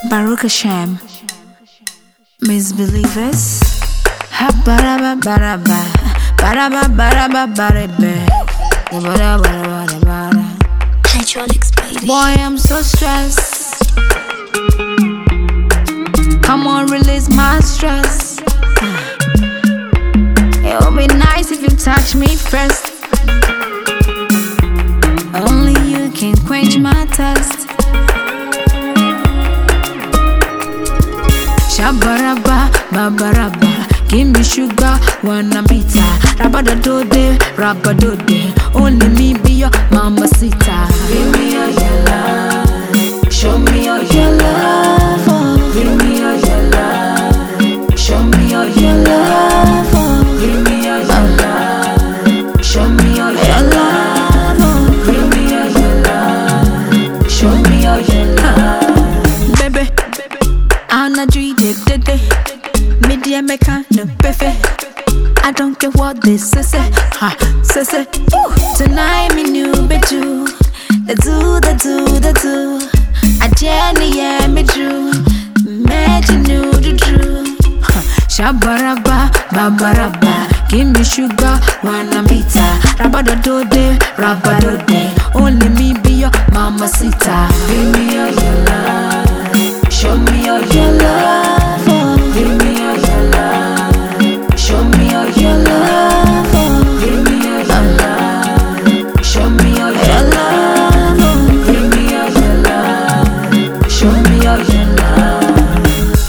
Baruch Hashem, misbelievers. Ha baraba baraba, baraba baraba baraba, baraba. Hydraulics, baby. Boy, I'm so stressed. Come on, release my stress. It would be nice if you touch me first. Only you can quench my thirst. Shabaraba, babaraba, give me sugar, wanna bita. Rabadodode, rabadode, only me be your mamacita. Give me all your love, show me all your love. Give me all your love, show me all your love. Give me all your love, show me all your love. Give me all your love, show me all your love. Baby, Anna G did media meka no pefe. I don't care what they say, ha, say. Tonight me new beju, the do. I Jenny yeah me true, imagine you the true. Shabaraba, babaraba, give me sugar, wanna bita. Rabadodode, rabadode, only me be your mamacita. Give me all your love, show me all your love. Give me all your love, show me all your love. Give me all your love, show me all your love. Give me all your love, show me all your love.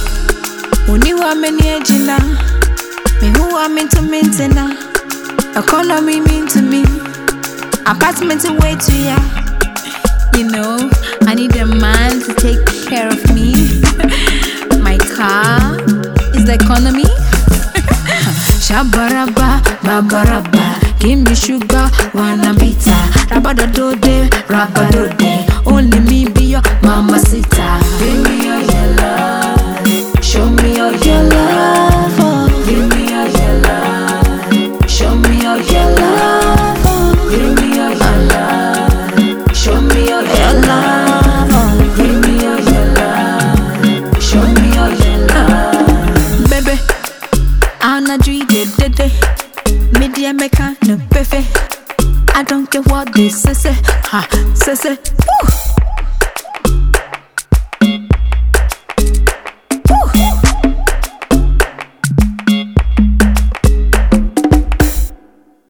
Uni wa meni ejina, me who am into maintenance. Economy mean to me, apartment away to ya. You know, I need a man to take care of me. My car is the economy. Shabaraba, babaraba, give me sugar, wanna bita. Rabadodode, rabadode, only me be your mamacita. Give me all your love, show me all your love. Give me all your love, show me all your love. Give me all your love, show me all your love. Give me all your love, show me all your love. Baby, Anna G did media meka no pefe. I don't care what they say, ha, say.